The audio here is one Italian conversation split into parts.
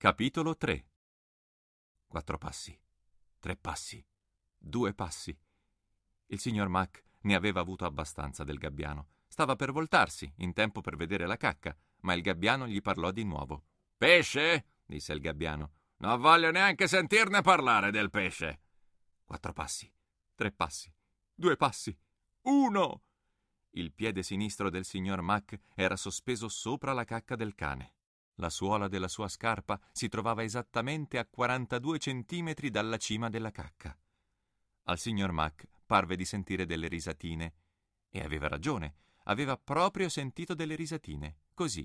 Capitolo 3. 4 passi, 3 passi, 2 passi. Il signor Mac ne aveva avuto abbastanza del gabbiano. Stava per voltarsi, in tempo per vedere la cacca, ma il gabbiano gli parlò di nuovo. «Pesce?» disse il gabbiano. «Non voglio neanche sentirne parlare del pesce!» 4 passi, 3 passi, 2 passi, 1! Il piede sinistro del signor Mac era sospeso sopra la cacca del cane. La suola della sua scarpa si trovava esattamente a 42 centimetri dalla cima della cacca. Al signor Mac parve di sentire delle risatine. E aveva ragione, aveva proprio sentito delle risatine, così.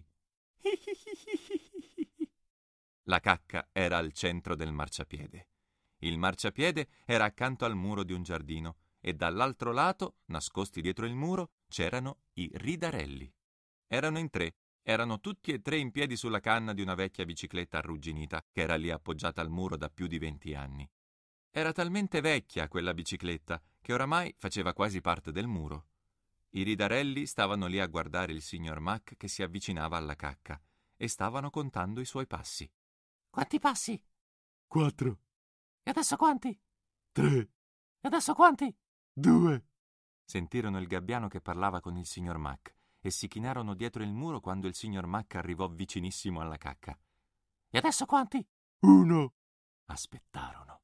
La cacca era al centro del marciapiede. Il marciapiede era accanto al muro di un giardino e dall'altro lato, nascosti dietro il muro, c'erano i ridarelli. Erano in 3. Erano tutti e 3 in piedi sulla canna di una vecchia bicicletta arrugginita che era lì appoggiata al muro da più di 20 anni. Era talmente vecchia quella bicicletta che oramai faceva quasi parte del muro. I ridarelli stavano lì a guardare il signor Mac che si avvicinava alla cacca e stavano contando i suoi passi. «Quanti passi?» 4, «E adesso quanti?» 3, «E adesso quanti?» 2. Sentirono il gabbiano che parlava con il signor Mac e si chinarono dietro il muro quando il signor Mac arrivò vicinissimo alla cacca. «E adesso quanti?» 1. Aspettarono.